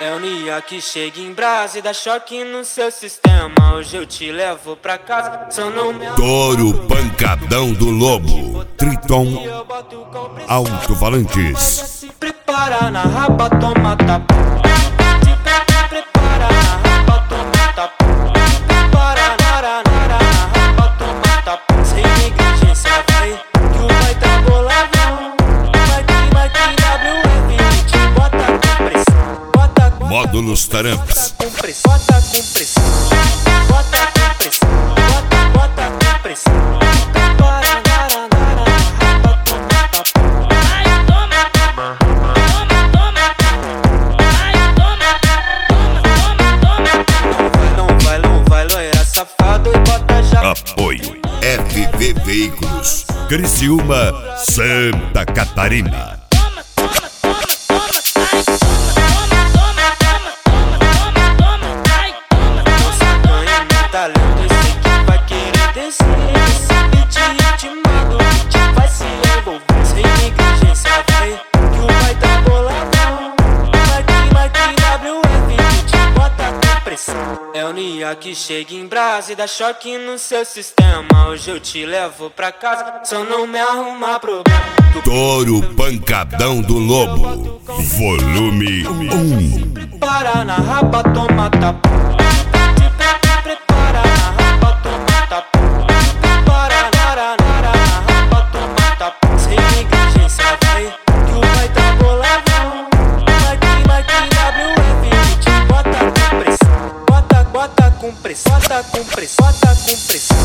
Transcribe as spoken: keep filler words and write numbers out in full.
É o Nia que chega em brasa e dá choque no seu sistema. Hoje eu te levo pra casa, só não me... Touro Pancadão do Lobo, Triton Alto-Falantes. Se prepara na raba, toma tapa. Se prepara na raba, toma tapa. Prepara na raba, toma tapa. Sem negligência, vai, que o vai tá boladão. Vai que, vai que W F te bota com pressão. Bota com Módulos Taramps. com pressão, bota com pressão. Bota com pressão, bota, bota com pressão. Prepara na raba, toma tapa. Vai, toma, toma, toma, toma. Vai, toma, toma, toma, toma. Não vai, não vai, loira safado e bota já. Apoio F V Veículos, Criciúma, Santa Catarina. Toma, toma, toma, toma, sai, toma, toma, toma, toma, toma, toma, sai, toma, Você ganha no talento, eu sei que vai querer descer. Esse beat ritmado que te vai se envolver. Sem negligência, vai, que o vai tá boladão. Vai que, vai que W F que te bota com pressão. É o Nia que chega em brasa e dá choque no seu sistema. Hoje eu te levo pra casa, só não me arruma problema. Touro Pancadão do Lobo, volume um. Para na raba, toma tapa. Se prepara na raba, toma tapa. Prepara na raba, toma tapa. Sem negligência, vai, que o vai tá boladão. Vai que, vai que W F te bota com pressão. Bota, bota com pressão, bota com pressão, bota com pressão.